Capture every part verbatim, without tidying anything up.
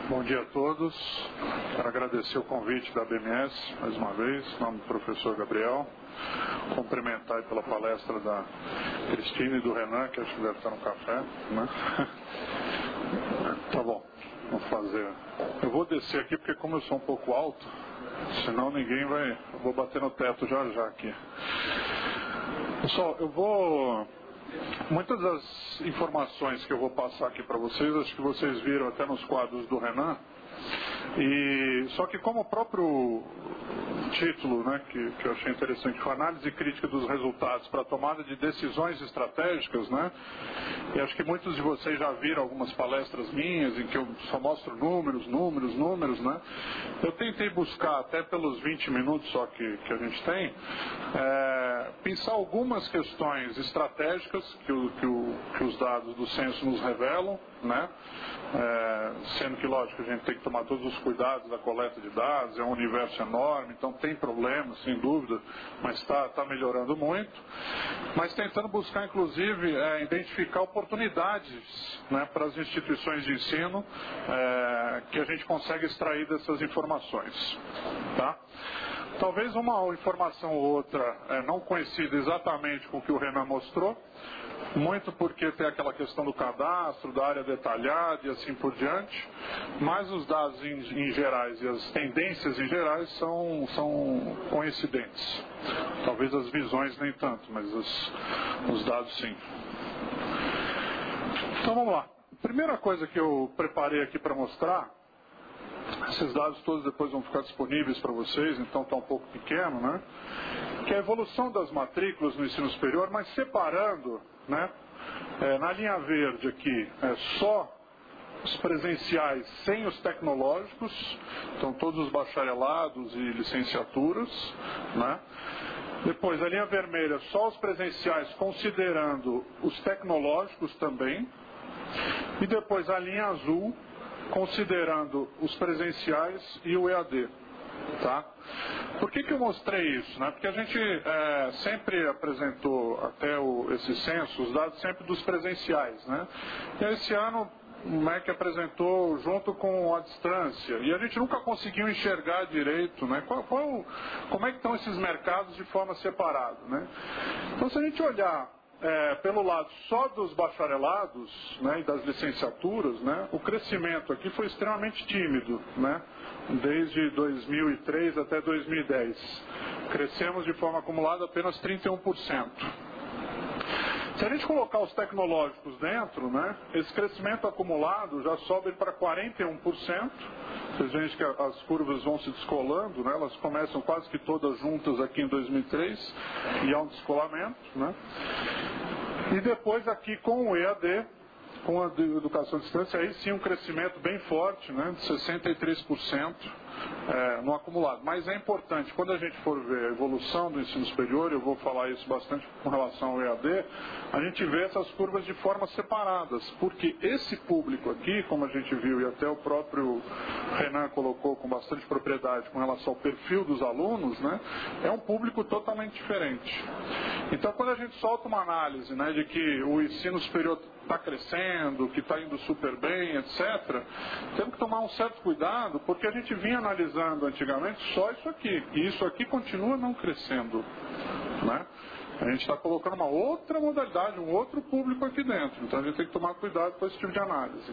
Bom dia a todos. Quero agradecer o convite da A B M S, mais uma vez, em nome do professor Gabriel. Cumprimentar pela palestra da Cristina e do Renan, que acho que deve estar no café, né? Tá bom, vamos fazer. Eu vou descer aqui porque como eu sou um pouco alto, senão ninguém vai... Eu vou bater no teto já já aqui. Pessoal, eu vou... Muitas das informações que eu vou passar aqui para vocês, acho que vocês viram até nos quadros do Renan. E, só que como o próprio título, né, que, que eu achei interessante, foi análise crítica dos resultados para a tomada de decisões estratégicas, né? E acho que muitos de vocês já viram algumas palestras minhas em que eu só mostro números, números, números, né? Eu tentei buscar, até pelos vinte minutos só que, que a gente tem, é, pensar algumas questões estratégicas que, o, que, o, que os dados do censo nos revelam, né? É, sendo que, lógico, a gente tem que tomar todos os cuidados da coleta de dados, é um universo enorme, então tem problemas, sem dúvida, mas está tá melhorando muito. Mas tentando buscar, inclusive, é, identificar oportunidades, né, para as instituições de ensino é, que a gente consegue extrair dessas informações. Tá? Talvez uma informação ou outra é, não conhecida exatamente com o que o Renan mostrou, muito porque tem aquela questão do cadastro, da área detalhada e assim por diante, mas os dados em, em gerais e as tendências em gerais são, são coincidentes. Talvez as visões nem tanto, mas os, os dados sim. Então vamos lá. A primeira coisa que eu preparei aqui para mostrar, esses dados todos depois vão ficar disponíveis para vocês, então está um pouco pequeno, né? Que é a evolução das matrículas no ensino superior, mas separando, né? É, na linha verde aqui, é só os presenciais sem os tecnológicos, então todos os bacharelados e licenciaturas, né? Depois a linha vermelha, só os presenciais considerando os tecnológicos também, e depois a linha azul, considerando os presenciais e o E A D. Tá? Por que que eu mostrei isso? Né? Porque a gente é, sempre apresentou até o, esse censo, os dados sempre dos presenciais. Né? E esse ano o M E C apresentou junto com a distância. E a gente nunca conseguiu enxergar direito, né? qual, qual, como é que estão esses mercados de forma separada. Né? Então se a gente olhar É, pelo lado só dos bacharelados, né, e das licenciaturas, né, o crescimento aqui foi extremamente tímido, né, desde dois mil e três até dois mil e dez. Crescemos de forma acumulada apenas trinta e um por cento. Se a gente colocar os tecnológicos dentro, né, esse crescimento acumulado já sobe para quarenta e um por cento. Vocês veem que as curvas vão se descolando, né, elas começam quase que todas juntas aqui em dois mil e três e há um descolamento. Né. E depois aqui com o E A D, com a educação à distância, aí sim um crescimento bem forte, né, de sessenta e três por cento é, no acumulado. Mas é importante, quando a gente for ver a evolução do ensino superior, eu vou falar isso bastante com relação ao E A D, a gente vê essas curvas de forma separadas, porque esse público aqui, como a gente viu e até o próprio Renan colocou com bastante propriedade com relação ao perfil dos alunos, né, é um público totalmente diferente. Então quando a gente solta uma análise, né, de que o ensino superior está crescendo, que está indo super bem, etcétera, temos que tomar um certo cuidado, porque a gente vinha analisando antigamente só isso aqui, e isso aqui continua não crescendo, né? A gente está colocando uma outra modalidade, um outro público aqui dentro, então a gente tem que tomar cuidado com esse tipo de análise.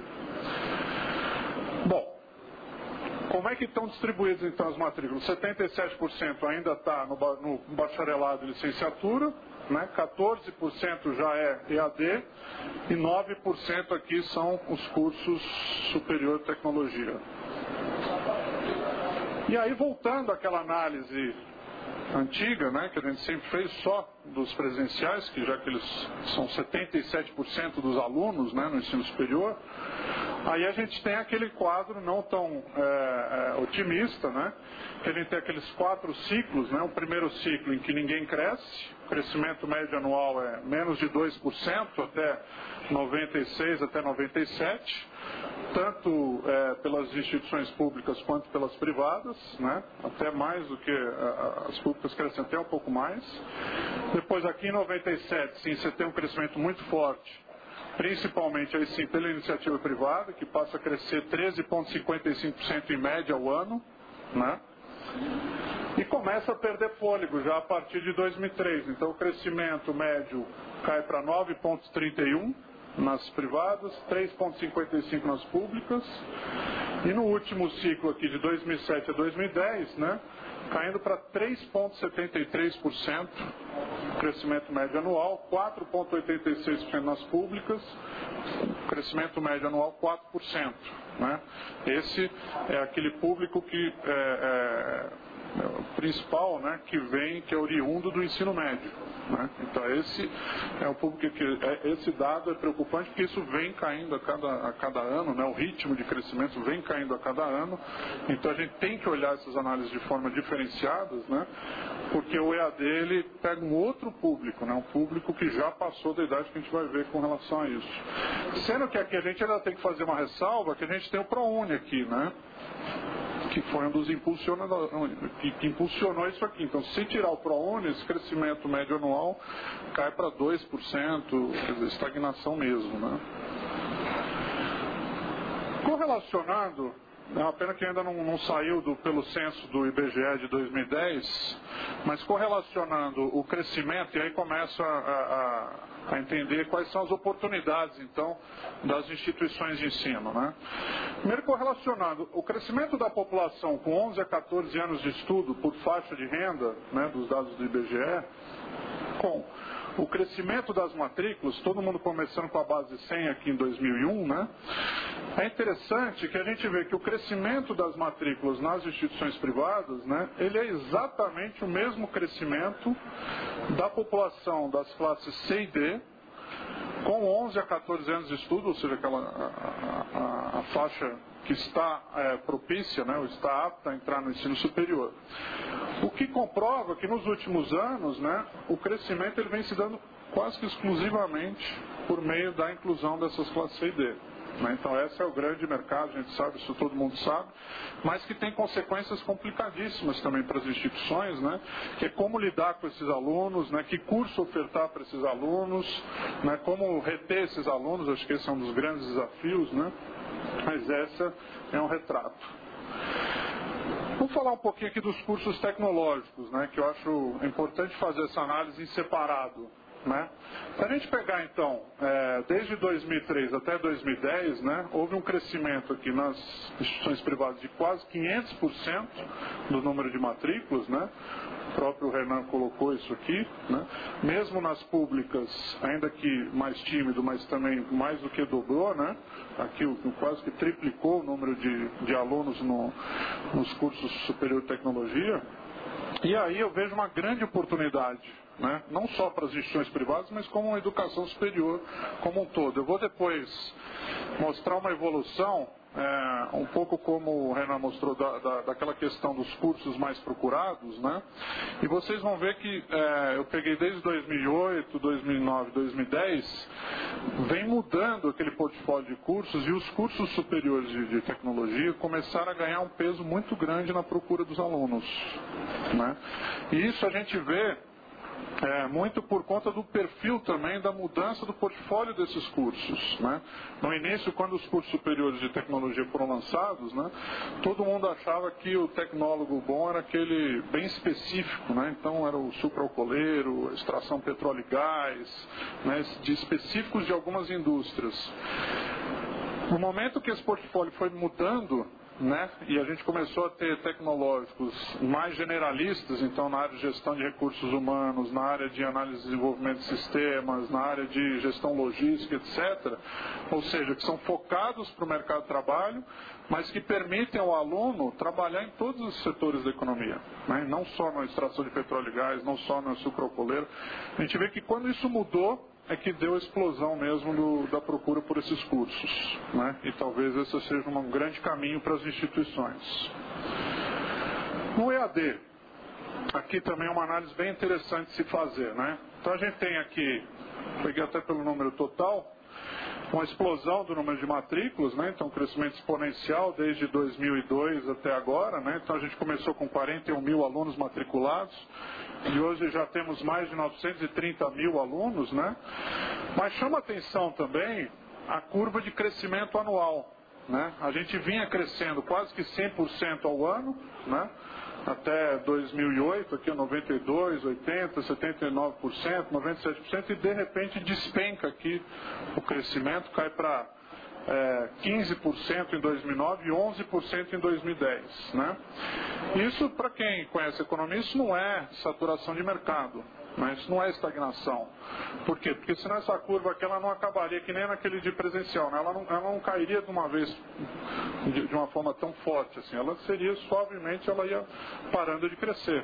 Bom, como é que estão distribuídas então as matrículas? setenta e sete por cento ainda está no, no bacharelado e licenciatura, né? quatorze por cento já é E A D e nove por cento aqui são os cursos superior tecnologia. E aí voltando àquela análise antiga, né, que a gente sempre fez só dos presenciais, que já que eles são setenta e sete por cento dos alunos, né, no ensino superior, aí a gente tem aquele quadro não tão é, é, otimista, né, que a gente tem aqueles quatro ciclos, né, o primeiro ciclo em que ninguém cresce, o crescimento médio anual é menos de dois por cento até noventa e seis, até noventa e sete, tanto é, pelas instituições públicas quanto pelas privadas, né, até mais do que a, as públicas crescem até um pouco mais. Depois aqui em noventa e sete, sim, você tem um crescimento muito forte principalmente aí sim pela iniciativa privada, que passa a crescer treze vírgula cinquenta e cinco por cento em média ao ano, né? E começa a perder fôlego já a partir de dois mil e três. Então o crescimento médio cai para nove vírgula trinta e um nas privadas, três vírgula cinquenta e cinco nas públicas. E no último ciclo aqui de dois mil e sete a dois mil e dez, né, caindo para três vírgula setenta e três por cento crescimento médio anual, quatro vírgula oitenta e seis por cento nas públicas, crescimento médio anual quatro por cento. Né? Esse é aquele público que é, é, é o principal, né, que vem, que é oriundo do ensino médio. Né? Então esse é o público que é, esse dado é preocupante porque isso vem caindo a cada, a cada ano, né? O ritmo de crescimento vem caindo a cada ano. Então a gente tem que olhar essas análises de forma diferenciadas, né? Porque o E A D ele pega um outro público, né? Um público que já passou da idade que a gente vai ver com relação a isso. Sendo que aqui a gente ainda tem que fazer uma ressalva que a gente tem o ProUni aqui, né? Que foi um dos impulsionadores, que, que impulsionou isso aqui. Então, se tirar o ProUni, esse crescimento médio anual cai para dois por cento, quer dizer, estagnação mesmo, né? Correlacionado, é uma pena que ainda não, não saiu do, pelo censo do I B G E de dois mil e dez, mas correlacionando o crescimento, e aí começa a, a, a entender quais são as oportunidades, então, das instituições de ensino, né? Primeiro, correlacionando o crescimento da população com onze a quatorze anos de estudo por faixa de renda, né, dos dados do I B G E, com o crescimento das matrículas, todo mundo começando com a base cem aqui em dois mil e um, né? É interessante que a gente vê que o crescimento das matrículas nas instituições privadas, né, ele é exatamente o mesmo crescimento da população das classes C e D, com onze a quatorze anos de estudo, ou seja, aquela a, a, a faixa que está é, propícia, né, ou está apta a entrar no ensino superior. O que comprova que nos últimos anos, né, o crescimento ele vem se dando quase que exclusivamente por meio da inclusão dessas classes C e D. Né? Então esse é o grande mercado, a gente sabe, isso todo mundo sabe, mas que tem consequências complicadíssimas também para as instituições, né? Que é como lidar com esses alunos, né? Que curso ofertar para esses alunos, né? Como reter esses alunos, acho que esse é um dos grandes desafios, né? Mas essa é um retrato. Vamos falar um pouquinho aqui dos cursos tecnológicos, né? Que eu acho importante fazer essa análise em separado. Né? Se a gente pegar então, é, desde dois mil e três até dois mil e dez, né, houve um crescimento aqui nas instituições privadas de quase quinhentos por cento do número de matrículas, né? O próprio Renan colocou isso aqui, né? Mesmo nas públicas, ainda que mais tímido, mas também mais do que dobrou, né? Aqui quase que triplicou o número de, de alunos no, nos cursos superior de tecnologia. E aí eu vejo uma grande oportunidade, né? Não só para as instituições privadas, mas como a educação superior como um todo. Eu vou depois mostrar uma evolução, é, um pouco como o Renan mostrou, da, da, daquela questão dos cursos mais procurados, né? E vocês vão ver que é, eu peguei desde dois mil e oito, dois mil e nove, dois mil e dez, vem mudando aquele portfólio de cursos e os cursos superiores de, de tecnologia começaram a ganhar um peso muito grande na procura dos alunos, né? E isso a gente vê É, muito por conta do perfil também da mudança do portfólio desses cursos, né? No início, quando os cursos superiores de tecnologia foram lançados, né, todo mundo achava que o tecnólogo bom era aquele bem específico, né? Então era o sucroalcooleiro, a extração petróleo e gás, né, de específicos de algumas indústrias. No momento que esse portfólio foi mudando, né, e a gente começou a ter tecnológicos mais generalistas, então na área de gestão de recursos humanos, na área de análise e desenvolvimento de sistemas, na área de gestão logística, etcétera. Ou seja, que são focados para o mercado de trabalho, mas que permitem ao aluno trabalhar em todos os setores da economia, né, não só na extração de petróleo e gás, não só no sucroalcooleiro. A gente vê que quando isso mudou, é que deu a explosão mesmo do, da procura por esses cursos, né? E talvez esse seja um grande caminho para as instituições. No E A D, aqui também é uma análise bem interessante de se fazer, né? Então a gente tem aqui, peguei até pelo número total, uma explosão do número de matrículas, né? Então, um crescimento exponencial desde dois mil e dois até agora, né? Então, a gente começou com quarenta e um mil alunos matriculados e hoje já temos mais de novecentos e trinta mil alunos, né? Mas chama atenção também a curva de crescimento anual, né? A gente vinha crescendo quase que cem por cento ao ano, né? Até dois mil e oito, aqui noventa e dois, oitenta, setenta e nove por cento, noventa e sete por cento, e de repente despenca aqui o crescimento, cai para é, quinze por cento em dois mil e nove e onze por cento em dois mil e dez. Né? Isso, para quem conhece economia, isso não é saturação de mercado. Mas isso não é estagnação. Por quê? Porque senão essa curva aqui ela não acabaria que nem naquele de presencial. Né? Ela, não, ela não cairia de uma vez de, de uma forma tão forte assim. Ela seria suavemente, ela ia parando de crescer.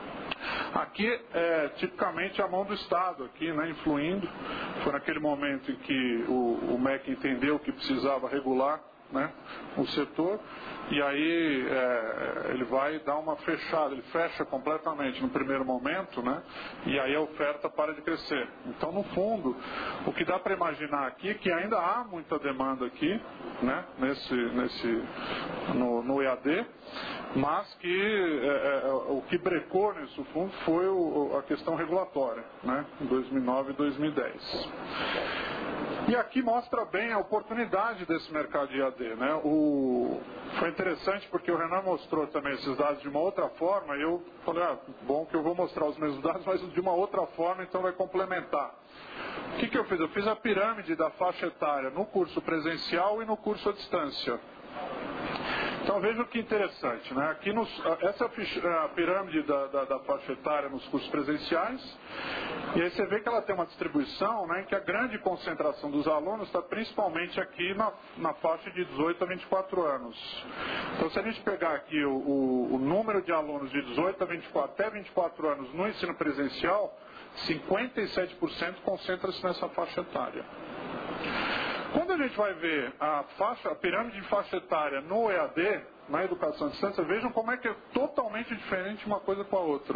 Aqui é tipicamente a mão do Estado aqui, né, influindo. Foi naquele momento em que o, o M E C entendeu que precisava regular, né, o setor, e aí é, ele vai dar uma fechada, ele fecha completamente no primeiro momento, né, e aí a oferta para de crescer. Então, no fundo, o que dá para imaginar aqui é que ainda há muita demanda aqui, né, nesse, nesse, no, no E A D, mas que é, é, o que brecou nesse fundo foi o, a questão regulatória, né, em dois mil e nove e dois mil e dez. E aqui mostra bem a oportunidade desse mercado de E A D. Né? O... Foi interessante porque o Renan mostrou também esses dados de uma outra forma, e eu falei, ah, bom que eu vou mostrar os mesmos dados, mas de uma outra forma, então vai complementar. O que, que eu fiz? Eu fiz a pirâmide da faixa etária no curso presencial e no curso à distância. Então veja que interessante, né? Aqui nos, essa é a pirâmide da, da, da faixa etária nos cursos presenciais, e aí você vê que ela tem uma distribuição, né, em que a grande concentração dos alunos está principalmente aqui na, na faixa de dezoito a vinte e quatro anos. Então se a gente pegar aqui o, o, o número de alunos de dezoito a vinte e quatro, até vinte e quatro anos no ensino presencial, cinquenta e sete por cento concentra-se nessa faixa etária. Quando a gente vai ver a, faixa, a pirâmide de faixa etária no E A D, na educação à distância, vejam como é que é totalmente diferente uma coisa com a outra.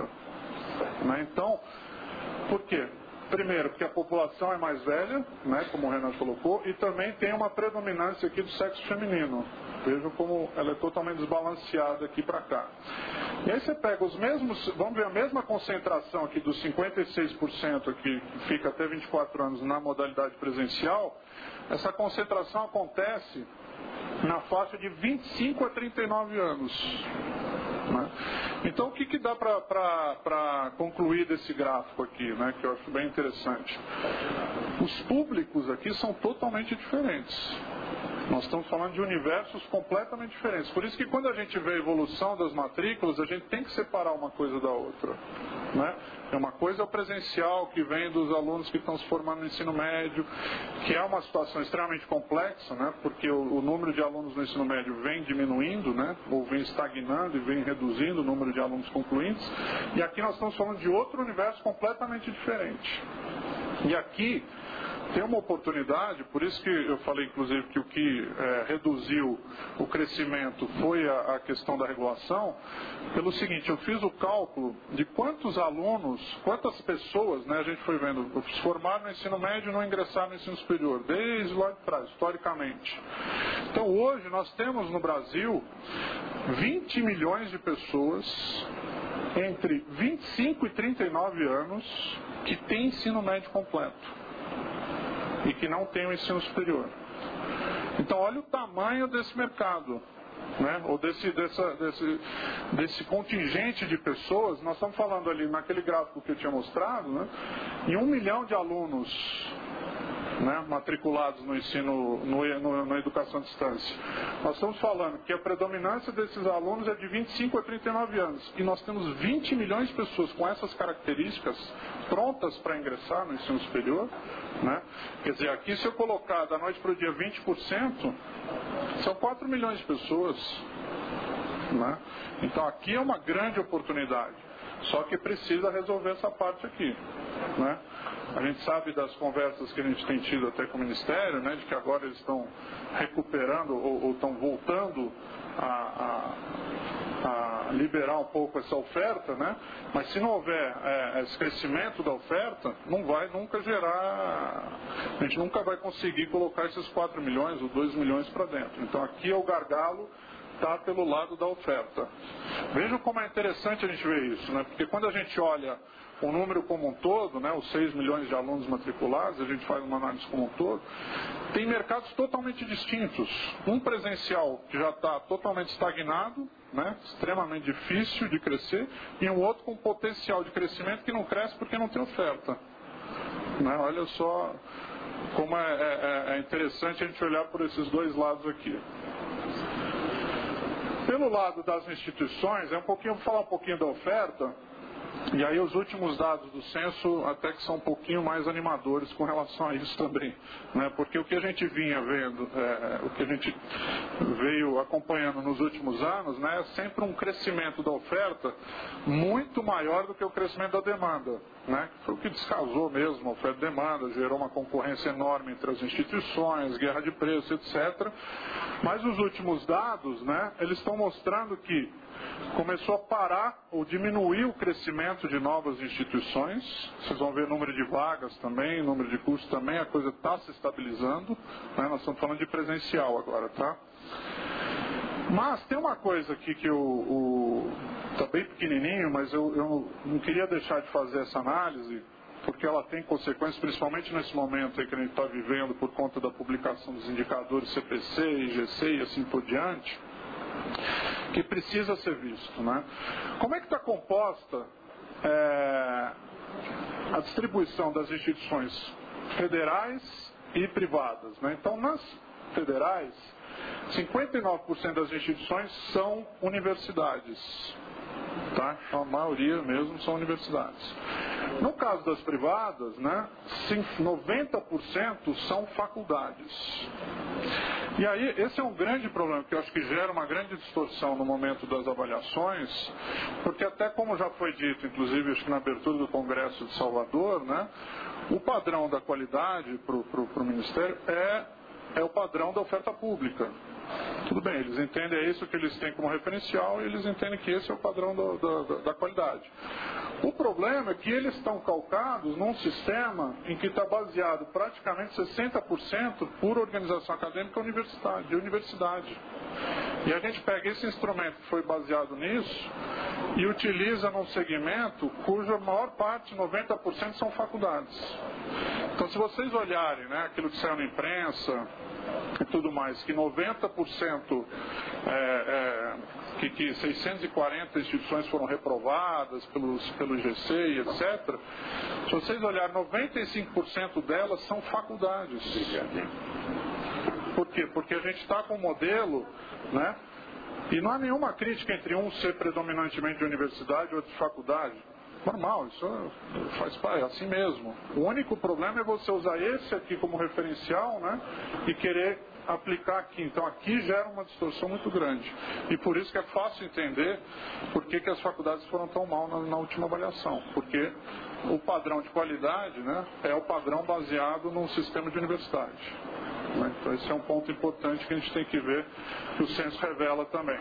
Né? Então, por quê? Primeiro, porque a população é mais velha, né, como o Renan colocou, e também tem uma predominância aqui do sexo feminino. Vejam como ela é totalmente desbalanceada aqui para cá. E aí você pega os mesmos, vamos ver a mesma concentração aqui dos cinquenta e seis por cento aqui, que fica até vinte e quatro anos na modalidade presencial, essa concentração acontece na faixa de vinte e cinco a trinta e nove anos. Né? Então, o que, que dá para concluir desse gráfico aqui, né, que eu acho bem interessante? Os públicos aqui são totalmente diferentes. Nós estamos falando de universos completamente diferentes. Por isso que quando a gente vê a evolução das matrículas, a gente tem que separar uma coisa da outra. Né? Uma coisa é o presencial, que vem dos alunos que estão se formando no ensino médio, que é uma situação extremamente complexa, né? Porque o, o número de alunos no ensino médio vem diminuindo, né? Ou vem estagnando e vem reduzindo o número de alunos concluintes. E aqui nós estamos falando de outro universo completamente diferente. E aqui tem uma oportunidade, por isso que eu falei, inclusive, que o que é, reduziu o crescimento foi a, a questão da regulação, pelo seguinte, eu fiz o cálculo de quantos alunos, quantas pessoas, né, a gente foi vendo, se formaram no ensino médio e não ingressaram no ensino superior, desde lá de trás, historicamente. Então, hoje, nós temos no Brasil vinte milhões de pessoas entre vinte e cinco e trinta e nove anos que têm ensino médio completo e que não tem o ensino superior. Então, olha o tamanho desse mercado, né? Ou desse, dessa, desse, desse contingente de pessoas. Nós estamos falando ali, naquele gráfico que eu tinha mostrado, né, em um milhão de alunos, né, matriculados no ensino, no, no, na educação à distância. Nós estamos falando que a predominância desses alunos é de vinte e cinco a trinta e nove anos. E nós temos vinte milhões de pessoas com essas características prontas para ingressar no ensino superior. Né? Quer dizer, aqui se eu colocar da noite para o dia vinte por cento, são quatro milhões de pessoas. Né? Então aqui é uma grande oportunidade. Só que precisa resolver essa parte aqui. Né? A gente sabe das conversas que a gente tem tido até com o Ministério, né, de que agora eles estão recuperando ou, ou estão voltando a, a, a liberar um pouco essa oferta, né? Mas se não houver é, esse crescimento da oferta, não vai nunca gerar, a gente nunca vai conseguir colocar esses quatro milhões ou dois milhões para dentro. Então aqui é o gargalo, está pelo lado da oferta. Vejam como é interessante a gente ver isso, né? Porque quando a gente olha o número como um todo, né, os seis milhões de alunos matriculados, a gente faz uma análise como um todo, tem mercados totalmente distintos. Um presencial que já está totalmente estagnado, né, extremamente difícil de crescer, e um outro com potencial de crescimento que não cresce porque não tem oferta. Né? Olha só como é, é, é interessante a gente olhar por esses dois lados aqui. Pelo lado das instituições, é um pouquinho, vou falar um pouquinho da oferta. E aí os últimos dados do censo até que são um pouquinho mais animadores com relação a isso também, né? Porque o que a gente vinha vendo, é, o que a gente veio acompanhando nos últimos anos, né, é sempre um crescimento da oferta muito maior do que o crescimento da demanda, né? Foi o que descasou mesmo a oferta e demanda, gerou uma concorrência enorme entre as instituições, guerra de preços, etcétera. Mas os últimos dados, né, eles estão mostrando que começou a parar ou diminuir o crescimento de novas instituições. Vocês vão ver o número de vagas também, o número de cursos também, a coisa está se estabilizando, né? Nós estamos falando de presencial agora, tá? Mas tem uma coisa aqui que eu está bem pequenininho, mas eu, eu não queria deixar de fazer essa análise, porque ela tem consequências, principalmente nesse momento aí que a gente está vivendo por conta da publicação dos indicadores C P C, I G C e assim por diante, que precisa ser visto, né? Como é que está composta é, a distribuição das instituições federais e privadas, né? Então, nas federais, cinquenta e nove por cento das instituições são universidades, tá? Então, a maioria mesmo são universidades. No caso das privadas, né, noventa por cento são faculdades. E aí, esse é um grande problema, que eu acho que gera uma grande distorção no momento das avaliações, porque até como já foi dito, inclusive, acho que na abertura do Congresso de Salvador, né, o padrão da qualidade para o Ministério é, é o padrão da oferta pública. Tudo bem, eles entendem, é isso que eles têm como referencial, e eles entendem que esse é o padrão do, da, da qualidade. O problema é que eles estão calcados num sistema em que está baseado praticamente sessenta por cento por organização acadêmica universidade, de universidade. E a gente pega esse instrumento que foi baseado nisso e utiliza num segmento cuja maior parte, noventa por cento, são faculdades. Então, se vocês olharem, né, aquilo que saiu na imprensa e tudo mais, que noventa por cento, é, é, que, que seiscentas e quarenta instituições foram reprovadas pelos, pelo I G C e etcétera, se vocês olharem, noventa e cinco por cento delas são faculdades. Por quê? Porque a gente está com um modelo, né, e não há nenhuma crítica entre um ser predominantemente de universidade e outro de faculdade. Normal, isso faz parte, é assim mesmo. O único problema é você usar esse aqui como referencial, né, e querer aplicar aqui. Então aqui gera uma distorção muito grande. E por isso que é fácil entender por que, que as faculdades foram tão mal na, na última avaliação. Porque o padrão de qualidade, né, é o padrão baseado num sistema de universidade. Né? Então esse é um ponto importante que a gente tem que ver, que o censo revela também.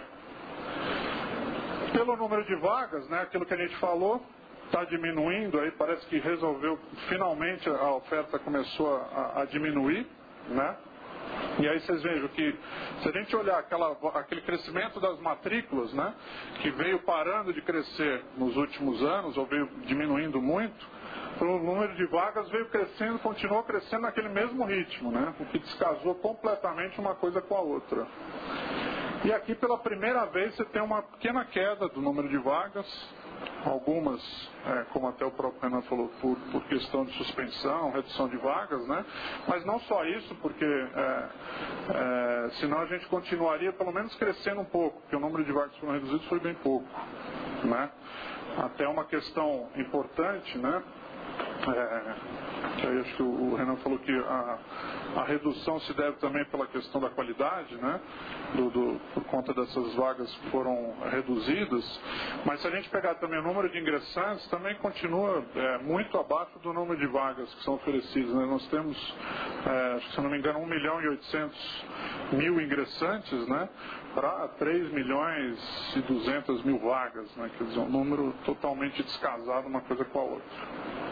Pelo número de vagas, né, aquilo que a gente falou, está diminuindo, aí parece que resolveu, finalmente a oferta começou a, a diminuir, né? E aí vocês vejam que, se a gente olhar aquela, aquele crescimento das matrículas, né, que veio parando de crescer nos últimos anos, ou veio diminuindo muito, o número de vagas veio crescendo, continuou crescendo naquele mesmo ritmo, né, o que descasou completamente uma coisa com a outra. E aqui, pela primeira vez, você tem uma pequena queda do número de vagas, algumas, é, como até o próprio Renan falou, por, por questão de suspensão, redução de vagas, né? Mas não só isso, porque é, é, senão a gente continuaria pelo menos crescendo um pouco, porque o número de vagas que foram reduzidos foi bem pouco, né? Até uma questão importante, né, É, que aí acho que o Renan falou que a, a redução se deve também pela questão da qualidade, né? Do, do, por conta dessas vagas que foram reduzidas. Mas se a gente pegar também o número de ingressantes, também continua é, muito abaixo do número de vagas que são oferecidas, né? Nós temos, é, se não me engano, um milhão e oitocentos mil ingressantes, né? Para três milhões e duzentas mil vagas, né? Quer dizer, um número totalmente descasado uma coisa com a outra.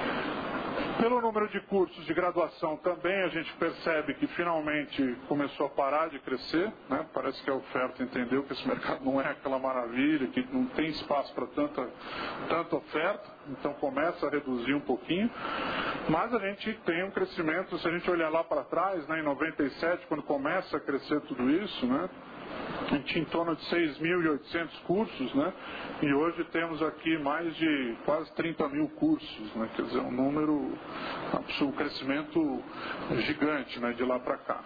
Pelo número de cursos de graduação também a gente percebe que finalmente começou a parar de crescer, né? Parece que a oferta entendeu que esse mercado não é aquela maravilha, que não tem espaço para tanta, tanta oferta, então começa a reduzir um pouquinho, mas a gente tem um crescimento, se a gente olhar lá para trás, né, em noventa e sete, quando começa a crescer tudo isso, né? A gente tinha em torno de seis mil e oitocentos cursos, né? E hoje temos aqui mais de quase trinta mil cursos, né? Quer dizer, um número, um crescimento gigante, né? De lá para cá.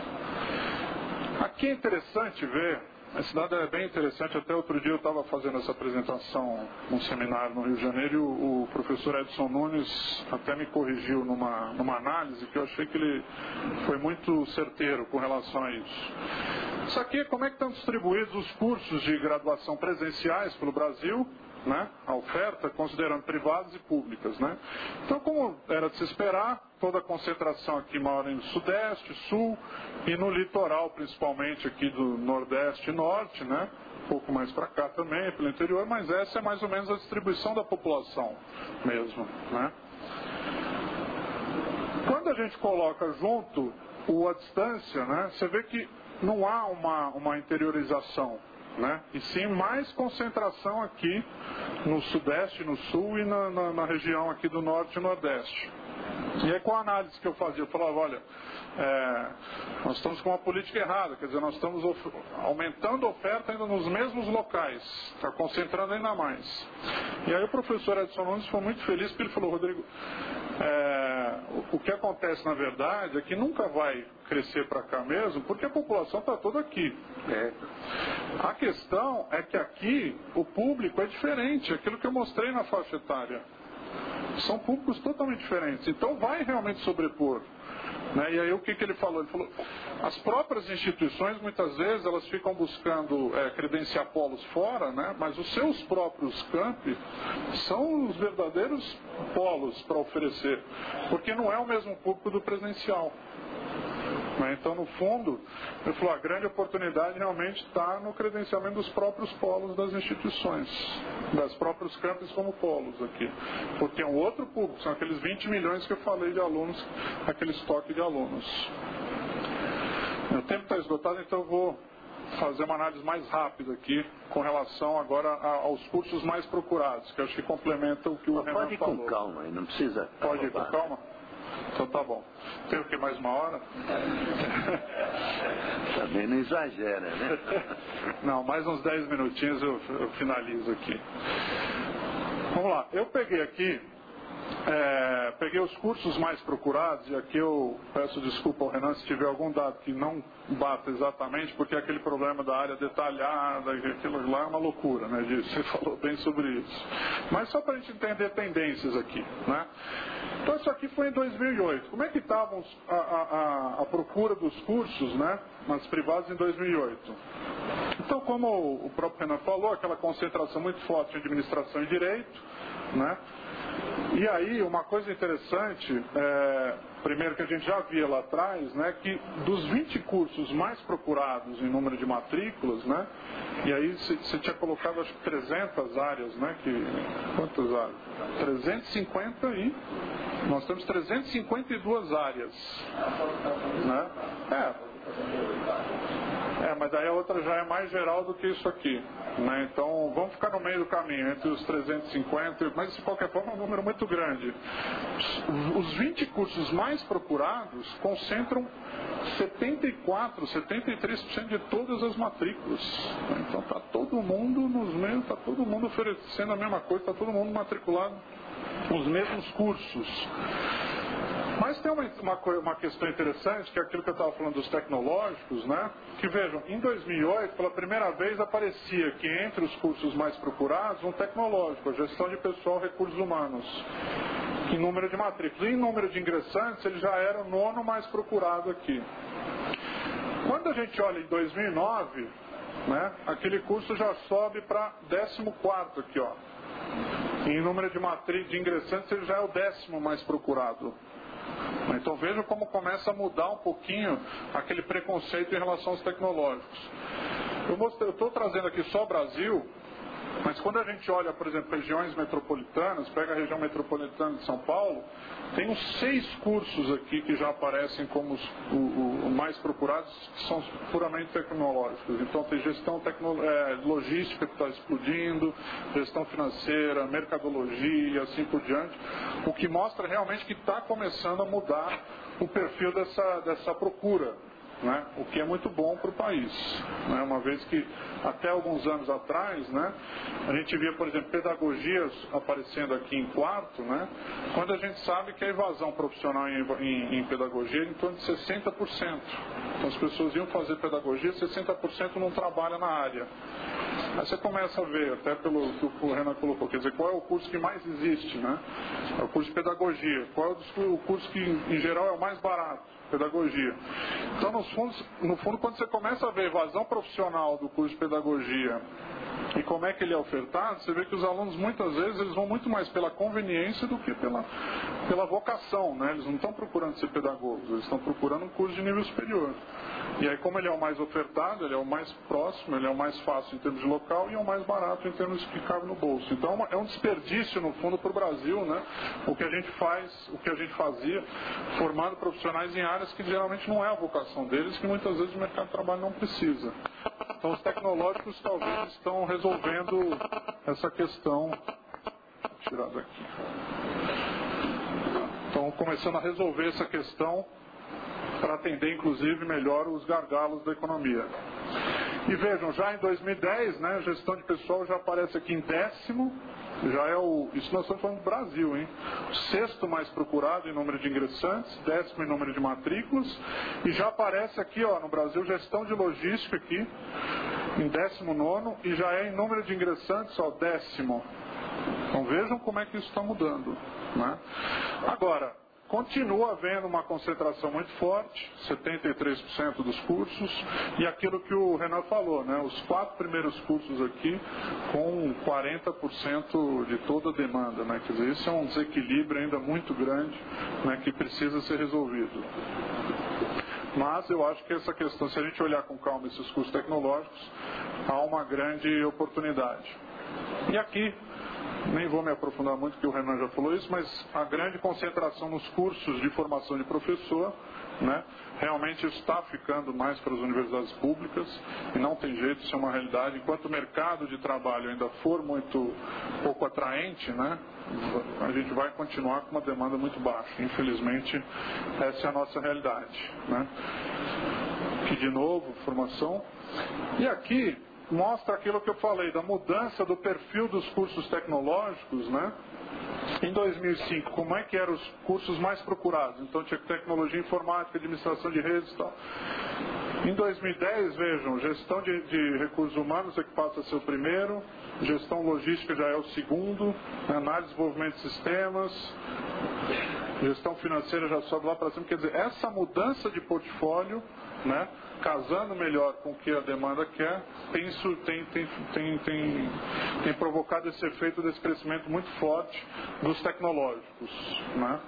Aqui é interessante ver, esse dado é bem interessante, até outro dia eu estava fazendo essa apresentação num seminário no Rio de Janeiro e o, o professor Edson Nunes até me corrigiu numa, numa análise que eu achei que ele foi muito certeiro com relação a isso. Isso aqui é como é que estão distribuídos os cursos de graduação presenciais pelo Brasil, né? A oferta, considerando privadas e públicas, né? Então, como era de se esperar, toda a concentração aqui maior no Sudeste, Sul e no litoral, principalmente aqui do Nordeste e Norte, né? Um pouco mais para cá também, pelo interior, mas essa é mais ou menos a distribuição da população mesmo, né? Quando a gente coloca junto o a distância, né? Você vê que não há uma, uma interiorização, né? E sim mais concentração aqui no Sudeste, no Sul e na, na, na região aqui do Norte e Nordeste. E aí com a análise que eu fazia, eu falava, olha, é, nós estamos com uma política errada, quer dizer, nós estamos aumentando a oferta ainda nos mesmos locais, está concentrando ainda mais. E aí o professor Edson Nunes foi muito feliz porque ele falou, Rodrigo, é, o, o que acontece na verdade é que nunca vai crescer para cá mesmo, porque a população está toda aqui. É. A questão é que aqui o público é diferente, aquilo que eu mostrei na faixa etária. São públicos totalmente diferentes, então vai realmente sobrepor. Né? E aí o que, que ele falou? Ele falou, as próprias instituições muitas vezes elas ficam buscando é, credenciar polos fora, né? Mas os seus próprios campi são os verdadeiros polos para oferecer, porque não é o mesmo público do presencial. Então, no fundo, ele falou, a grande oportunidade realmente está no credenciamento dos próprios polos das instituições, das próprios campos como polos aqui. Porque é um outro público, são aqueles vinte milhões que eu falei de alunos, aquele estoque de alunos. O tempo está esgotado, então eu vou fazer uma análise mais rápida aqui com relação agora aos cursos mais procurados, que eu acho que complementa o que o Renan falou. Pode ir com calma, não precisa... Pode ir com calma? Então tá bom. Tem o que, mais uma hora? Também não exagera, né? Não, mais uns dez minutinhos eu, eu finalizo aqui. Vamos lá, eu peguei aqui, é, peguei os cursos mais procurados, e aqui eu peço desculpa ao Renan se tiver algum dado que não bata exatamente, porque é aquele problema da área detalhada, aquilo lá é uma loucura, né? Você falou bem sobre isso. Mas só para a gente entender tendências aqui, né? Então isso aqui foi em dois mil e oito. Como é que estavam a, a, a procura dos cursos, né, nas privadas em dois mil e oito? Então, como o próprio Renan falou, aquela concentração muito forte em administração e direito, né? E aí, uma coisa interessante, é, primeiro que a gente já via lá atrás, né, que dos vinte cursos mais procurados em número de matrículas, né, e aí você tinha colocado acho que trezentas áreas, né, que, quantas áreas? trezentas e cinquenta e, nós temos trezentas e cinquenta e duas áreas, né, é. É, mas aí a outra já é mais geral do que isso aqui, né? Então vamos ficar no meio do caminho, entre os trezentos e cinquenta, mas de qualquer forma é um número muito grande. Os vinte cursos mais procurados concentram setenta e quatro, setenta e três por cento de todas as matrículas. Então está todo mundo nos mesmos, está todo mundo oferecendo a mesma coisa, está todo mundo matriculado nos mesmos cursos. Mas tem uma, uma, uma questão interessante, que é aquilo que eu estava falando dos tecnológicos, né? Que vejam, em dois mil e oito, pela primeira vez aparecia que entre os cursos mais procurados, um tecnológico, a gestão de pessoal, recursos humanos. em número de matrículas. E em número de ingressantes, ele já era o nono mais procurado aqui. Quando a gente olha em dois mil e nove, né, aquele curso já sobe para décimo quarto aqui, ó. E em número de matrículas de ingressantes, ele já é o décimo mais procurado. Então vejam como começa a mudar um pouquinho aquele preconceito em relação aos tecnológicos. Eu estou trazendo aqui só o Brasil, mas quando a gente olha, por exemplo, regiões metropolitanas, pega a região metropolitana de São Paulo, tem uns seis cursos aqui que já aparecem como os o, o, mais procurados, que são puramente tecnológicos. Então tem gestão tecno, é, logística que está explodindo, gestão financeira, mercadologia e assim por diante, o que mostra realmente que está começando a mudar o perfil dessa, dessa procura. Né? O que é muito bom para o país, né? Uma vez que até alguns anos atrás, né, a gente via, por exemplo, pedagogias aparecendo aqui em quarto, né, quando a gente sabe que a evasão profissional em, em, em pedagogia é em torno de sessenta por cento. Então as pessoas iam fazer pedagogia, sessenta por cento não trabalha na área. Aí você começa a ver, até pelo que o Renan colocou, quer dizer, qual é o curso que mais existe, né? É o curso de pedagogia. Qual é o curso que, em geral, é o mais barato? Pedagogia. Então, no fundo, no fundo, quando você começa a ver evasão profissional do curso de pedagogia e como é que ele é ofertado, você vê que os alunos, muitas vezes, eles vão muito mais pela conveniência do que pela, pela vocação, né? Eles não estão procurando ser pedagogos, eles estão procurando um curso de nível superior. E aí, como ele é o mais ofertado, ele é o mais próximo, ele é o mais fácil em termos de local e é o mais barato em termos de que cabe no bolso. Então, é um desperdício, no fundo, para o Brasil, né? O que a gente faz, o que a gente fazia, formando profissionais em áreas que geralmente não é a vocação deles, que muitas vezes o mercado de trabalho não precisa. Então, os tecnológicos talvez estão resolvendo essa questão. Vou tirar daqui. Estão começando a resolver essa questão para atender, inclusive, melhor os gargalos da economia. E vejam, já em dois mil e dez, né, a gestão de pessoal já aparece aqui em décimo, já é o, isso nós estamos falando do Brasil, hein? O sexto mais procurado em número de ingressantes, décimo em número de matrículas, e já aparece aqui, ó, no Brasil, gestão de logística aqui, em décimo nono, e já é em número de ingressantes, ó, décimo. Então vejam como é que isso está mudando, né? Agora, continua havendo uma concentração muito forte, setenta e três por cento dos cursos, e aquilo que o Renan falou, né, os quatro primeiros cursos aqui com quarenta por cento de toda a demanda, né, quer dizer, isso é um desequilíbrio ainda muito grande, né, que precisa ser resolvido. Mas eu acho que essa questão, se a gente olhar com calma esses cursos tecnológicos, há uma grande oportunidade. E aqui, nem vou me aprofundar muito, porque o Renan já falou isso, mas a grande concentração nos cursos de formação de professor, né, realmente está ficando mais para as universidades públicas, e não tem jeito, isso é uma realidade. Enquanto o mercado de trabalho ainda for muito pouco atraente, né, a gente vai continuar com uma demanda muito baixa. Infelizmente, essa é a nossa realidade, né. Aqui de novo, formação. E aqui mostra aquilo que eu falei, da mudança do perfil dos cursos tecnológicos, né? Em dois mil e cinco, como é que eram os cursos mais procurados? Então tinha tecnologia informática, administração de redes e tal. Em dois mil e dez, vejam, gestão de, de recursos humanos é que passa a ser o primeiro, gestão logística já é o segundo, análise e desenvolvimento de sistemas, gestão financeira já sobe lá para cima. Quer dizer, essa mudança de portfólio, né, casando melhor com o que a demanda quer, tem, tem, tem, tem, tem, tem provocado esse efeito desse crescimento muito forte dos tecnológicos, né?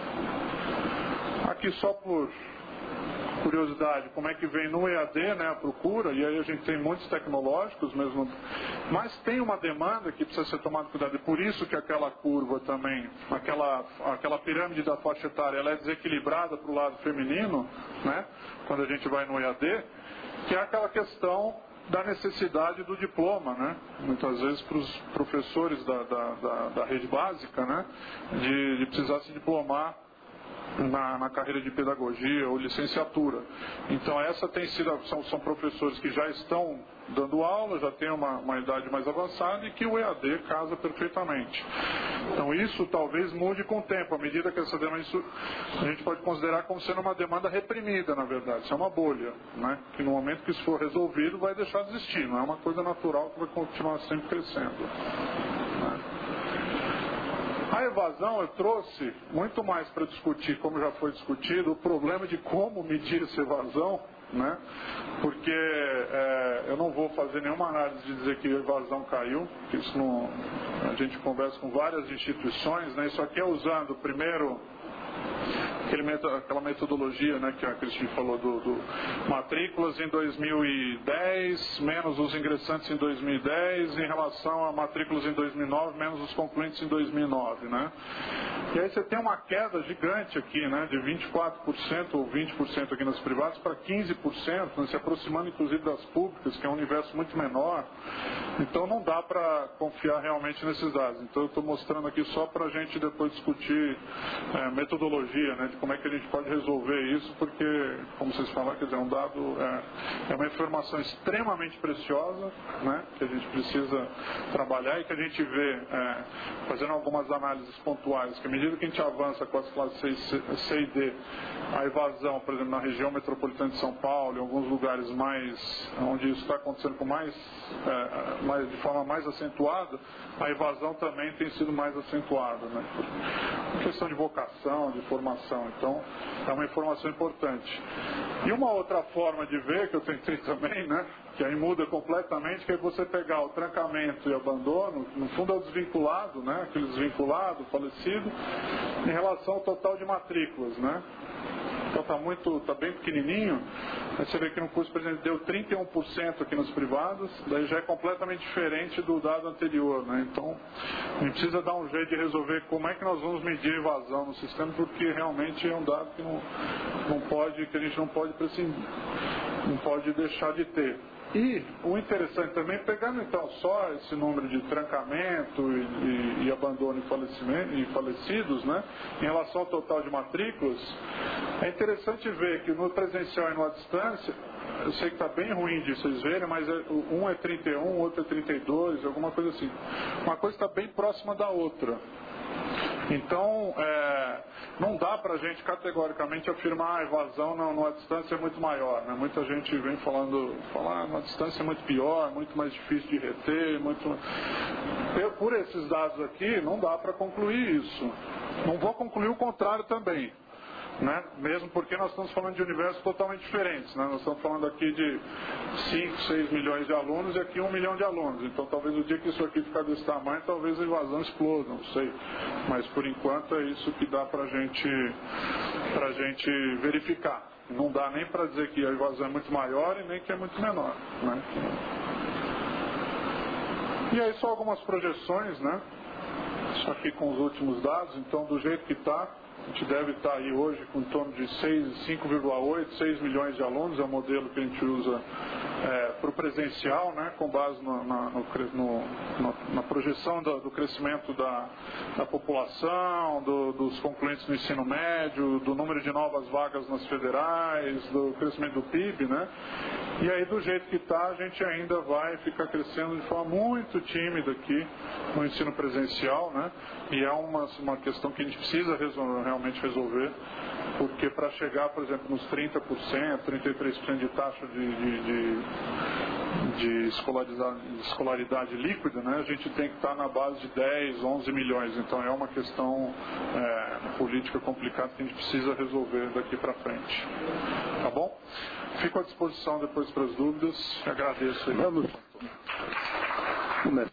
Aqui só por curiosidade, como é que vem no E A D, né, a procura, e aí a gente tem muitos tecnológicos mesmo, mas tem uma demanda que precisa ser tomada cuidado, e por isso que aquela curva também, aquela, aquela pirâmide da faixa etária, ela é desequilibrada para o lado feminino, né, quando a gente vai no E A D, que é aquela questão da necessidade do diploma, né, muitas vezes para os professores da, da, da, da rede básica, né, de, de precisar se diplomar Na, na carreira de pedagogia ou licenciatura. Então essa tem sido, são, são professores que já estão dando aula, já têm uma, uma idade mais avançada e que o E A D casa perfeitamente. Então isso talvez mude com o tempo, à medida que essa demanda, isso a gente pode considerar como sendo uma demanda reprimida, na verdade, isso é uma bolha, né? Que no momento que isso for resolvido vai deixar de existir, não é uma coisa natural que vai continuar sempre crescendo, né? A evasão eu trouxe muito mais para discutir, como já foi discutido, o problema de como medir essa evasão, né? Porque é, eu não vou fazer nenhuma análise de dizer que a evasão caiu, que isso não, a gente conversa com várias instituições, né? Isso aqui é usando primeiro aquele, aquela metodologia, né, que a Cristina falou do, do matrículas em dois mil e dez menos os ingressantes em dois mil e dez em relação a matrículas em dois mil e nove menos os concluintes em dois mil e nove, né? E aí você tem uma queda gigante aqui, né, de vinte e quatro por cento ou vinte por cento aqui nas privadas para quinze por cento, né, se aproximando inclusive das públicas, que é um universo muito menor. Então não dá para confiar realmente nesses dados. Então eu estou mostrando aqui só para a gente depois discutir é, metodologia, né, de como é que a gente pode resolver isso, porque, como vocês falaram, quer dizer, um dado é, é uma informação extremamente preciosa, né, que a gente precisa trabalhar e que a gente vê, é, fazendo algumas análises pontuais, que à medida que a gente avança com as classes C e D, a evasão, por exemplo, na região metropolitana de São Paulo, em alguns lugares mais, onde isso está acontecendo com mais, é, mais, de forma mais acentuada, a evasão também tem sido mais acentuada, né, por questão de vocação, de formação. Então, é uma informação importante. E uma outra forma de ver, que eu tentei também, né, que aí muda completamente, que é você pegar o trancamento e abandono, no fundo é o desvinculado, né, aquele desvinculado, falecido, em relação ao total de matrículas, né. Então está muito, está bem pequenininho. Aí você vê que no curso, por exemplo, deu trinta e um por cento aqui nos privados, daí já é completamente diferente do dado anterior, né? Então, a gente precisa dar um jeito de resolver como é que nós vamos medir a evasão no sistema, porque realmente é um dado que não, não pode, que a gente não pode prescindir, não pode deixar de ter. E o interessante também, pegando então só esse número de trancamento e, e, e abandono e, falecimento, e falecidos, né, em relação ao total de matrículas, é interessante ver que no presencial e no à distância, eu sei que está bem ruim de vocês verem, mas é, um é trinta e um, o outro é trinta e dois, alguma coisa assim. Uma coisa está bem próxima da outra. Então, é, não dá para a gente categoricamente afirmar a evasão numa distância muito maior, né? Muita gente vem falando, falar uma distância muito pior, muito mais difícil de reter, muito... Por esses dados aqui, não dá para concluir isso. Não vou concluir o contrário também. Né? Mesmo porque nós estamos falando de universos totalmente diferentes, né? Nós estamos falando aqui de cinco, seis milhões de alunos e aqui um milhão de alunos. Então talvez o dia que isso aqui ficar desse tamanho, talvez a evasão exploda, não sei. Mas por enquanto é isso que dá para gente, pra gente verificar. Não dá nem para dizer que a evasão é muito maior e nem que é muito menor, né? E aí só algumas projeções, né? Isso aqui com os últimos dados. Então do jeito que está, a gente deve estar aí hoje com em torno de cinco vírgula oito, seis milhões de alunos, é o modelo que a gente usa é, para o presencial, né, com base no, na, no, no, na projeção do, do crescimento da, da população, do, dos concluintes no ensino médio, do número de novas vagas nas federais, do crescimento do P I B, né? E aí do jeito que está, a gente ainda vai ficar crescendo de forma muito tímida aqui no ensino presencial, né? E é uma, uma questão que a gente precisa resolver, realmente resolver, porque para chegar, por exemplo, nos trinta por cento, trinta e três por cento de taxa de, de, de, de escolaridade, escolaridade líquida, né, a gente tem que estar na base de dez, onze milhões. Então é uma questão é, política complicada que a gente precisa resolver daqui para frente. Tá bom? Fico à disposição depois para as dúvidas. Agradeço aí. Vamos.